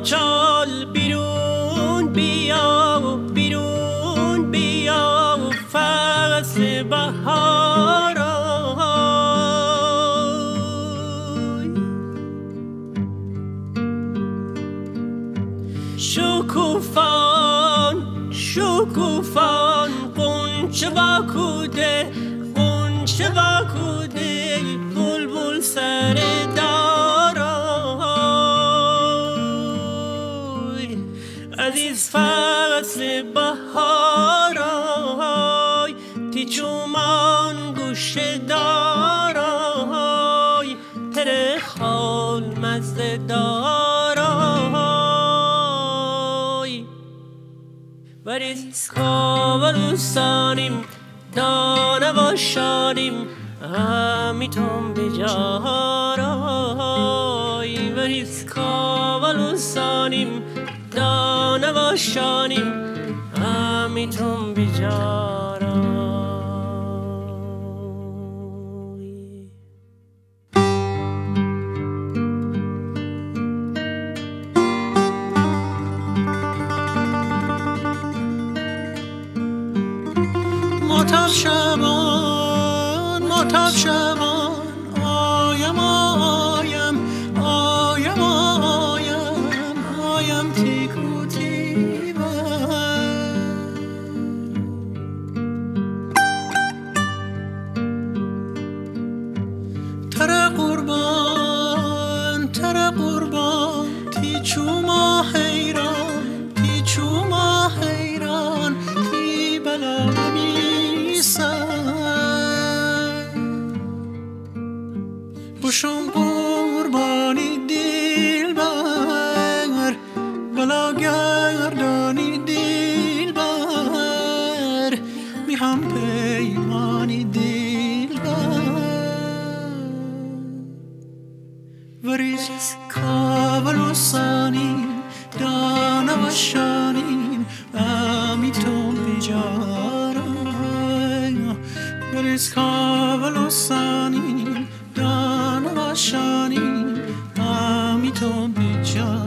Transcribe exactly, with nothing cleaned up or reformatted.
چال بیرون بیا و بیرون بیا و فصل بهار شکوفان شکوفان قنچه با کوده قنچه با کوده بلبل سر دارای عزیز فصل بهارای تی چومان گوشه دارای تره خال مزه دارای وریز کاولوسانیم دانه باشانیم همیتون بیجارای وریز کاولوسانیم دانه باشانیم همیتون بیجارای ماتب شبان ماتب شبان آیم آیم آیم آیم آیم تیکو تیبن تره قربان تره قربان تی چوما حیران تی چوما حیران تی بلا بشم قربانی دل بر بلا گردانی دل بر می هم پیمانی دل بر وریز کاولوسانیم دانه و شانیم امیتون بیجارم وریز کاولوسانیم دانه و شانیم امیتون بیجارم